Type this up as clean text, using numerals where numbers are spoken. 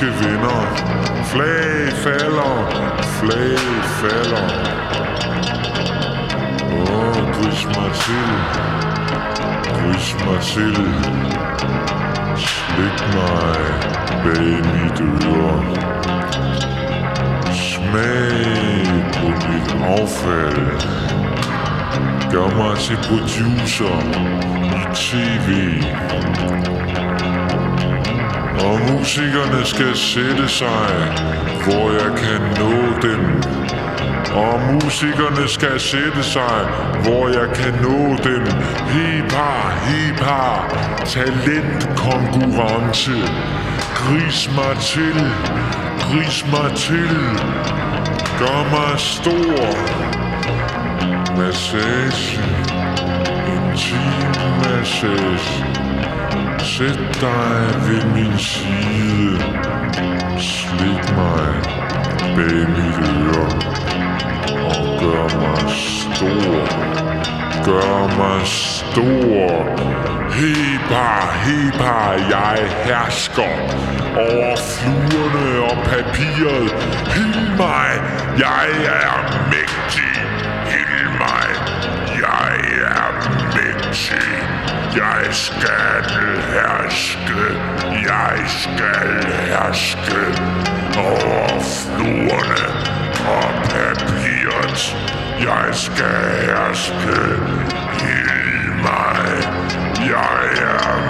danske venner. Flag falder, flag falder. Grys mig til, grys mig til. Slik mig bag mit øre. Smag på mit affald. Gør mig til producer i tv. Og musikerne skal sætte sig, hvor jeg kan nå dem. Og musikerne skal sætte sig, hvor jeg kan nå dem. Hip har, talentkonkurrence. Gris mig til, gris mig til. Gør mig stor. Massage, intim massage. Sæt dig ved min side. Slik mig bag mit øre. Og gør mig stor. Gør mig stor. Hip har, jeg hersker over fluerne og papiret. Hild mig, jeg er mægtig. Hild mig, jeg er mægtig. Jeg skal herske, jeg skal herske over fluerne og papiret. Jeg skal herske, hild mig, jeg er